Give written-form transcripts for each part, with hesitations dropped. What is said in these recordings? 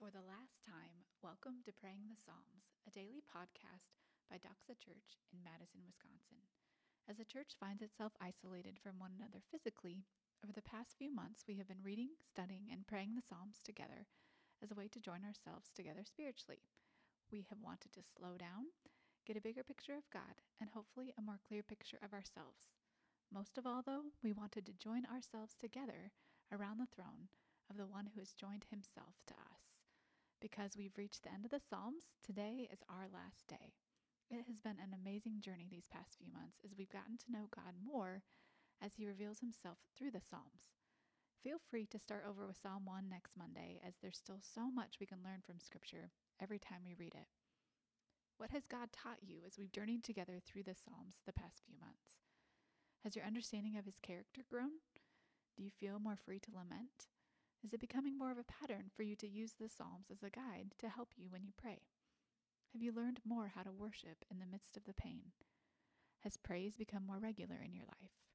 For the last time, welcome to Praying the Psalms, a daily podcast by Doxa Church in Madison, Wisconsin. As the church finds itself isolated from one another physically, over the past few months we have been reading, studying, and praying the Psalms together as a way to join ourselves together spiritually. We have wanted to slow down, get a bigger picture of God, and hopefully a more clear picture of ourselves. Most of all, though, we wanted to join ourselves together around the throne of the one who has joined himself to us. Because we've reached the end of the Psalms, today is our last day. It has been an amazing journey these past few months as we've gotten to know God more as he reveals himself through the Psalms. Feel free to start over with Psalm 1 next Monday, as there's still so much we can learn from Scripture every time we read it. What has God taught you as we've journeyed together through the Psalms the past few months? Has your understanding of his character grown? Do you feel more free to lament? Is it becoming more of a pattern for you to use the Psalms as a guide to help you when you pray? Have you learned more how to worship in the midst of the pain? Has praise become more regular in your life?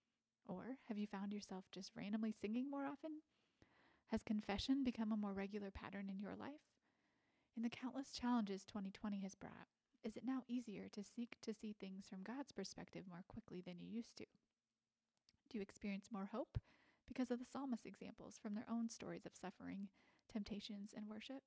Or have you found yourself just randomly singing more often? Has confession become a more regular pattern in your life? In the countless challenges 2020 has brought, is it now easier to seek to see things from God's perspective more quickly than you used to? Do you experience more hope because of the psalmist examples from their own stories of suffering, temptations, and worship?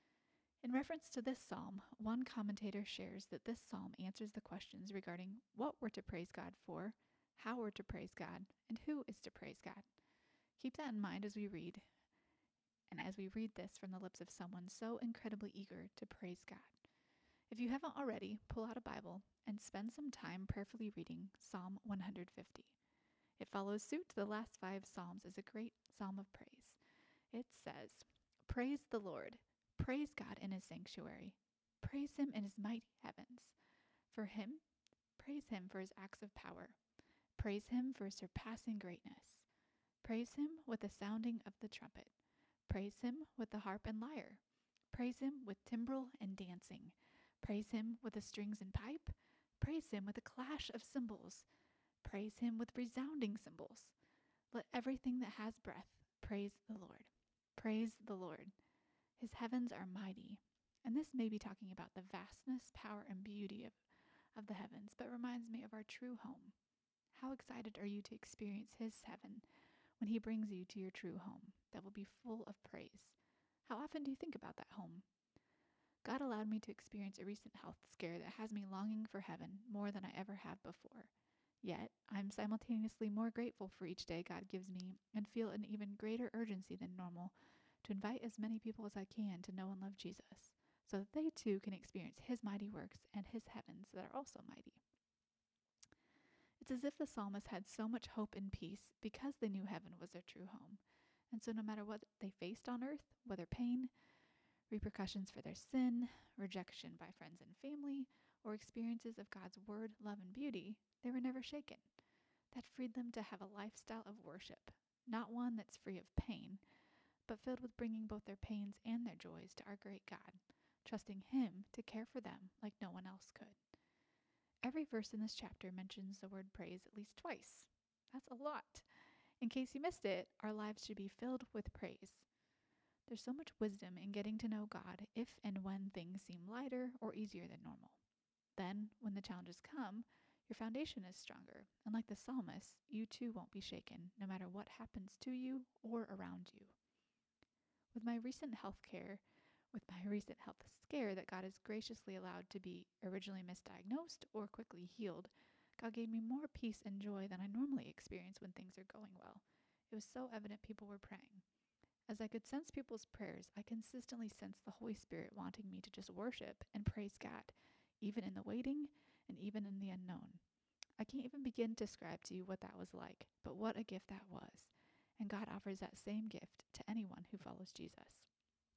In reference to this psalm, one commentator shares that this psalm answers the questions regarding what we're to praise God for, how we're to praise God, and who is to praise God. Keep that in mind as we read, and as we read this from the lips of someone so incredibly eager to praise God. If you haven't already, pull out a Bible and spend some time prayerfully reading Psalm 150. It follows suit to the last 5 Psalms as a great psalm of praise. It says, "Praise the Lord. Praise God in his sanctuary. Praise him in his mighty heavens. Praise him for his acts of power. Praise him for his surpassing greatness. Praise him with the sounding of the trumpet. Praise him with the harp and lyre. Praise him with timbrel and dancing. Praise him with the strings and pipe. Praise him with the clash of cymbals. Praise him with resounding cymbals. Let everything that has breath praise the Lord. Praise the Lord. His heavens are mighty." And this may be talking about the vastness, power, and beauty of the heavens, but reminds me of our true home. How excited are you to experience his heaven when he brings you to your true home that will be full of praise? How often do you think about that home? God allowed me to experience a recent health scare that has me longing for heaven more than I ever have before. Yet, I'm simultaneously more grateful for each day God gives me and feel an even greater urgency than normal to invite as many people as I can to know and love Jesus, so that they too can experience his mighty works and his heavens that are also mighty. It's as if the psalmist had so much hope and peace because they knew heaven was their true home. And so no matter what they faced on earth, whether pain, repercussions for their sin, rejection by friends and family, or experiences of God's word, love, and beauty, they were never shaken. That freed them to have a lifestyle of worship, not one that's free of pain, but filled with bringing both their pains and their joys to our great God, trusting him to care for them like no one else could. Every verse in this chapter mentions the word praise at least twice. That's a lot. In case you missed it, our lives should be filled with praise. There's so much wisdom in getting to know God if and when things seem lighter or easier than normal. Then, when the challenges come, your foundation is stronger, and like the psalmist, you too won't be shaken, no matter what happens to you or around you. With my recent health scare that God has graciously allowed to be originally misdiagnosed or quickly healed, God gave me more peace and joy than I normally experience when things are going well. It was so evident people were praying. As I could sense people's prayers, I consistently sensed the Holy Spirit wanting me to just worship and praise God, even in the waiting and even in the unknown. I can't even begin to describe to you what that was like, but what a gift that was. And God offers that same gift to anyone who follows Jesus.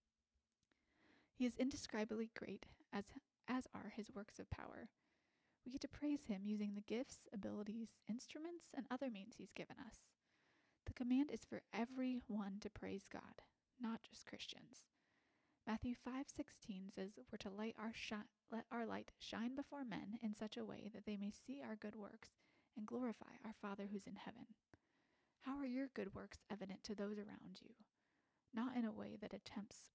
He is indescribably great, as are his works of power. We get to praise him using the gifts, abilities, instruments, and other means he's given us. The command is for everyone to praise God, not just Christians. Matthew 5:16 says we're to let our light shine before men in such a way that they may see our good works and glorify our Father who's in heaven. How are your good works evident to those around you? Not in a way that attempts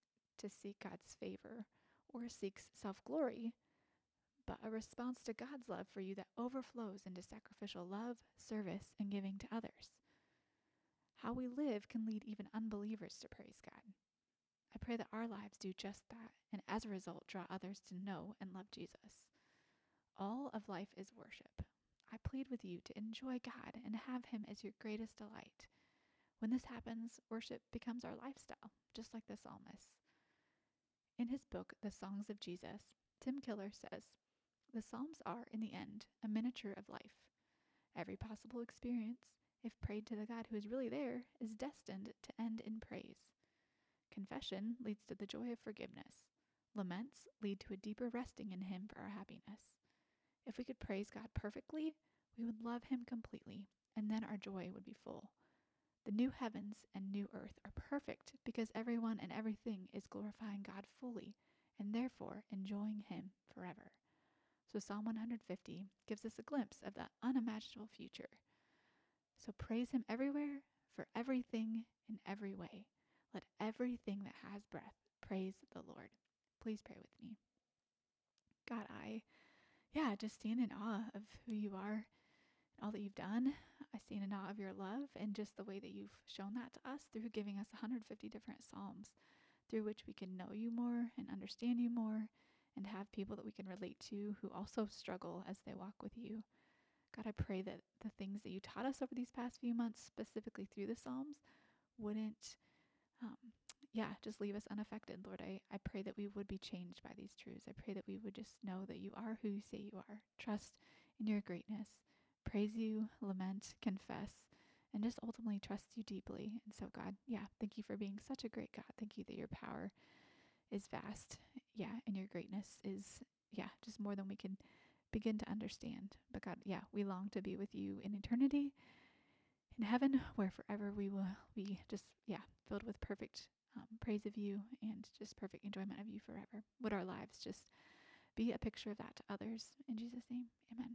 to seek God's favor or seeks self-glory, but a response to God's love for you that overflows into sacrificial love, service, and giving to others. How we live can lead even unbelievers to praise God. I pray that our lives do just that, and as a result, draw others to know and love Jesus. All of life is worship. I plead with you to enjoy God and have Him as your greatest delight. When this happens, worship becomes our lifestyle, just like the psalmist. In his book, The Songs of Jesus, Tim Keller says, "The Psalms are, in the end, a miniature of life. Every possible experience, if prayed to the God who is really there, is destined to end in praise. Confession leads to the joy of forgiveness. Laments lead to a deeper resting in Him for our happiness. If we could praise God perfectly, we would love Him completely, and then our joy would be full. The new heavens and new earth are perfect because everyone and everything is glorifying God fully, and therefore enjoying Him forever." So Psalm 150 gives us a glimpse of that unimaginable future. So praise Him everywhere, for everything, in every way. Let everything that has breath praise the Lord. Please pray with me. God, I just stand in awe of who you are and all that you've done. I stand in awe of your love and just the way that you've shown that to us through giving us 150 different Psalms through which we can know you more and understand you more and have people that we can relate to who also struggle as they walk with you. God, I pray that the things that you taught us over these past few months, specifically through the Psalms, wouldn't just leave us unaffected. Lord, I pray that we would be changed by these truths. I pray that we would just know that you are who you say you are. Trust in your greatness. Praise you, lament, confess, and just ultimately trust you deeply. And so, God, thank you for being such a great God. Thank you that your power is vast. And your greatness is, just more than we can begin to understand. But God, we long to be with you in eternity, in heaven, where forever we will be just, filled with perfect praise of you and just perfect enjoyment of you forever. Would our lives just be a picture of that to others? In Jesus' name, amen.